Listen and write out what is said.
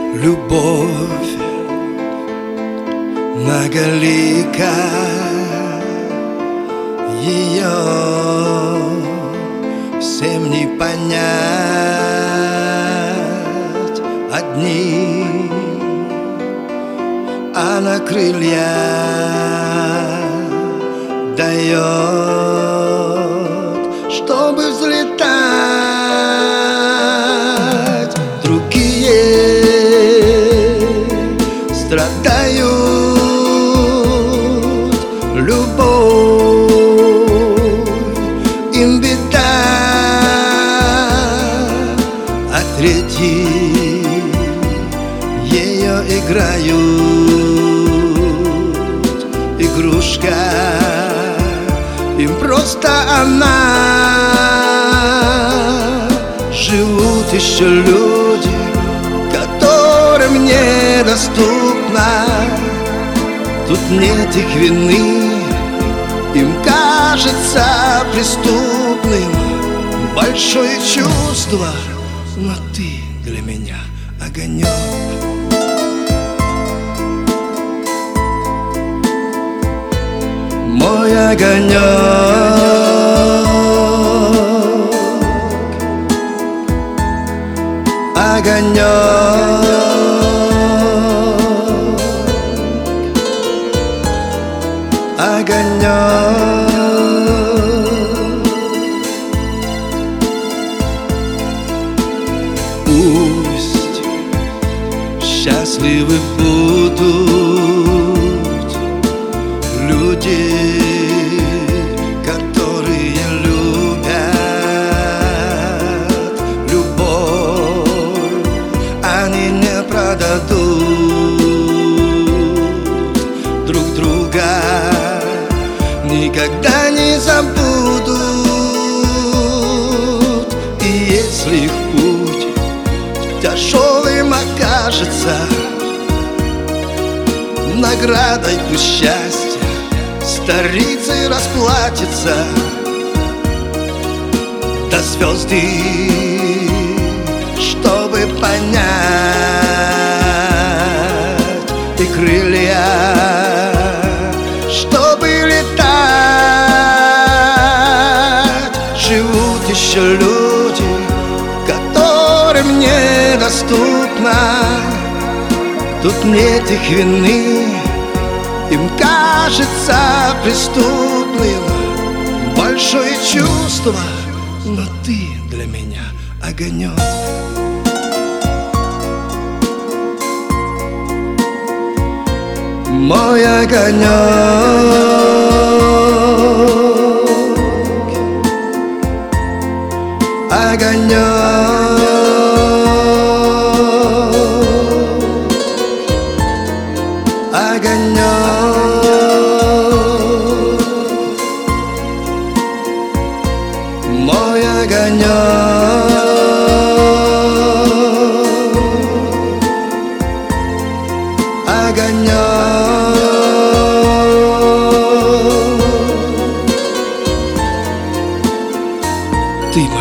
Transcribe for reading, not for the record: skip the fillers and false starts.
Любовь многолика, ее всем не понять. Одни она крылья дает, чтобы взлетать. Другие страдают, любовь им беда, а третьи ее играют. Игрушка им просто она. Живут еще люди, которым недоступно. Тут нет их вины, им кажется преступным большое чувство, но ты для меня огонек. Мой огонек, огонек, огонек. Пусть счастливы будут люди, которые любят. Любовь они не продадут. Друг друга никогда не забудут. И если их путь тяжелым окажется, наградой пусть счастье старицей расплатится. До звезды, чтобы понять, и крылья, чтобы летать. Живут еще люди, которым недоступно. Тут нет их вины, им кажется преступным большое чувство, но ты для меня огонек. Мой огонек, огонек, мой огонек, огонек, ты мой.